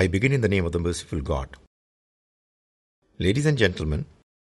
I begin in the name of the merciful God. Ladies and gentlemen,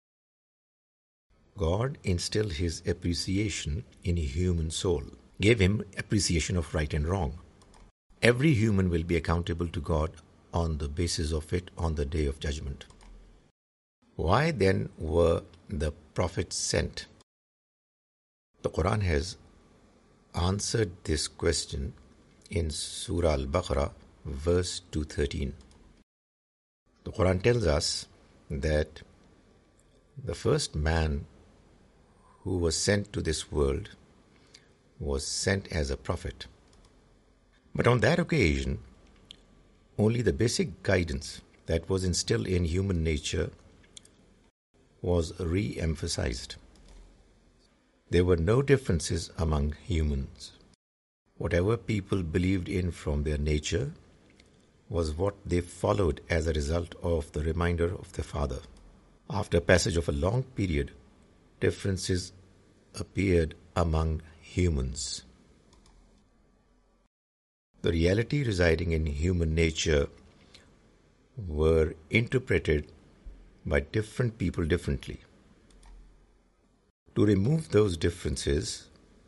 God instilled His appreciation in a human soul, gave him appreciation of right and wrong. Every human will be accountable to God on the basis of it on the day of judgment. Why then were the prophets sent? The Quran has answered this question in Surah Al-Baqarah, verse 213. The Quran tells us that the first man who was sent to this world was sent as a prophet. But on that occasion, only the basic guidance that was instilled in human nature was re-emphasized. There were no differences among humans. Whatever people believed in from their nature was what they followed as a result of the reminder of their father. After passage of a long period, differences appeared among humans. The reality residing in human nature were interpreted by different people differently. To remove those differences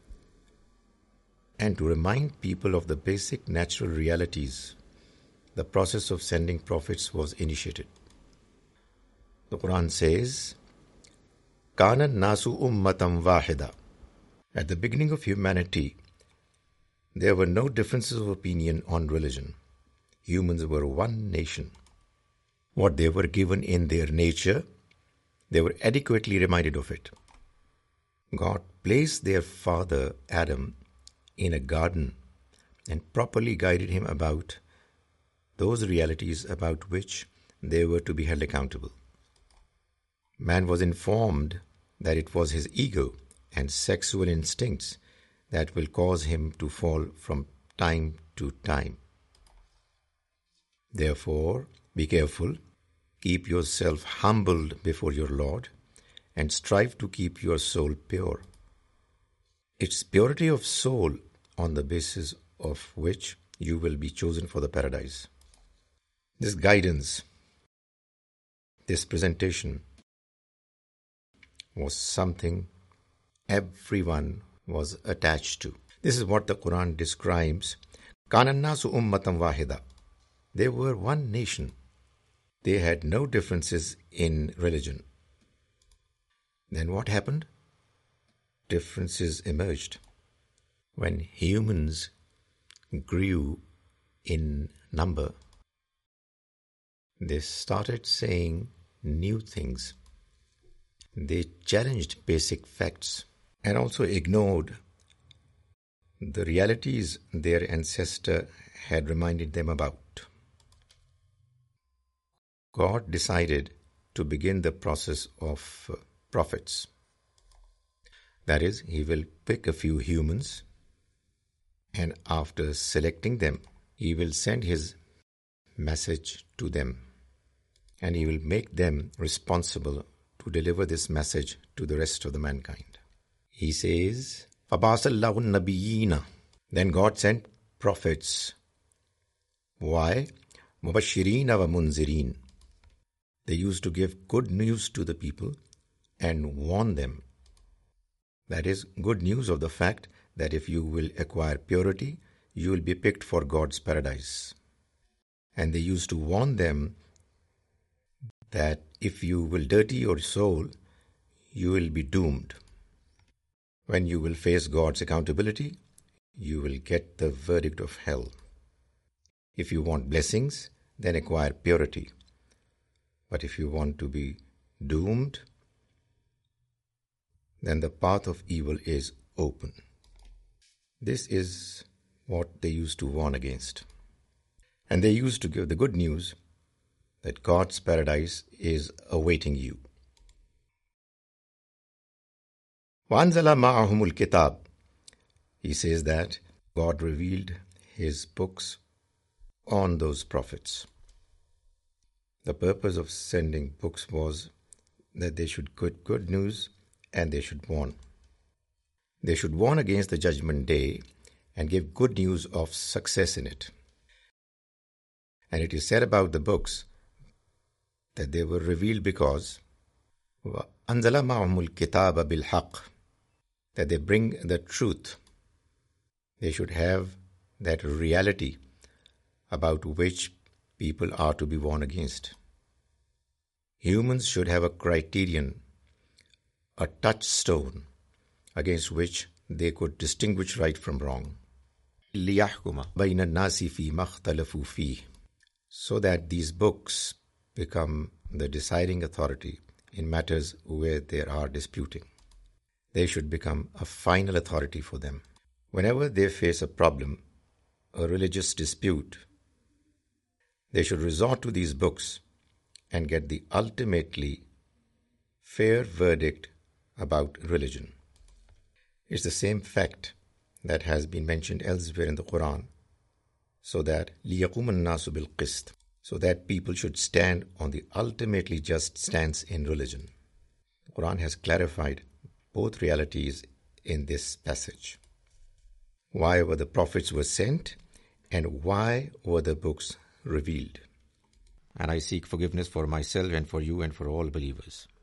and to remind people of the basic natural realities, the process of sending prophets was initiated. The Quran says, "Kana nasu ummatam wahida." At the beginning of humanity, there were no differences of opinion on religion. Humans were one nation. What they were given in their nature, they were adequately reminded of it. God placed their father, Adam, in a garden and properly guided him about those realities about which they were to be held accountable. Man was informed that it was his ego and sexual instincts that will cause him to fall from time to time. Therefore, be careful, keep yourself humbled before your Lord, and strive to keep your soul pure. It's purity of soul on the basis of which you will be chosen for the paradise. This guidance, this presentation was something everyone was attached to. This is what the Quran describes. Kana nasu ummatam wahida. They were one nation. They had no differences in religion. Then what happened? Differences emerged. When humans grew in number, they started saying new things. They challenged basic facts and also ignored the realities their ancestor had reminded them about. God decided to begin the process of prophets. That is, He will pick a few humans, and after selecting them, He will send His message to them, and He will make them responsible to deliver this message to the rest of the mankind. He says, فَبَعَثَ اللَّهُ النَّبِيِّينَ. Then God sent prophets. Why? مُبَشِّرِينَ وَمُنذِرِينَ. They used to give good news to the people and warn them. That is, good news of the fact that if you will acquire purity, you will be picked for God's paradise. And they used to warn them that if you will dirty your soul, you will be doomed. When you will face God's accountability, you will get the verdict of hell. If you want blessings, then acquire purity. But if you want to be doomed, then the path of evil is open. This is what they used to warn against. And they used to give the good news that God's paradise is awaiting you. وَأَنزَلَ مَعَهُمُ الْكِتَابِ. He says that God revealed His books on those prophets. The purpose of sending books was that they should give good news and they should warn. They should warn against the judgment day and give good news of success in it. And it is said about the books that they were revealed because أَنزَلَ مَعَهُمُ الْكِتَابَ بِالْحَقِّ, that they bring the truth. They should have that reality about which people are to be warned against. Humans should have a criterion, a touchstone against which they could distinguish right from wrong. لِيَحْكُمَ بَيْنَ النَّاسِ فِي مَا اخْتَلَفُوا فِيهِ, so that these books become the deciding authority in matters where there are disputing. They should become a final authority for them. Whenever they face a problem, a religious dispute, they should resort to these books and get the ultimately fair verdict about religion. It's the same fact that has been mentioned elsewhere in the Quran, so that لِيَقُومَ النَّاسُ بِالْقِسْطِ, so that people should stand on the ultimately just stance in religion. The Quran has clarified both realities in this passage. Why were the prophets were sent, and why were the books revealed? And I seek forgiveness for myself and for you and for all believers.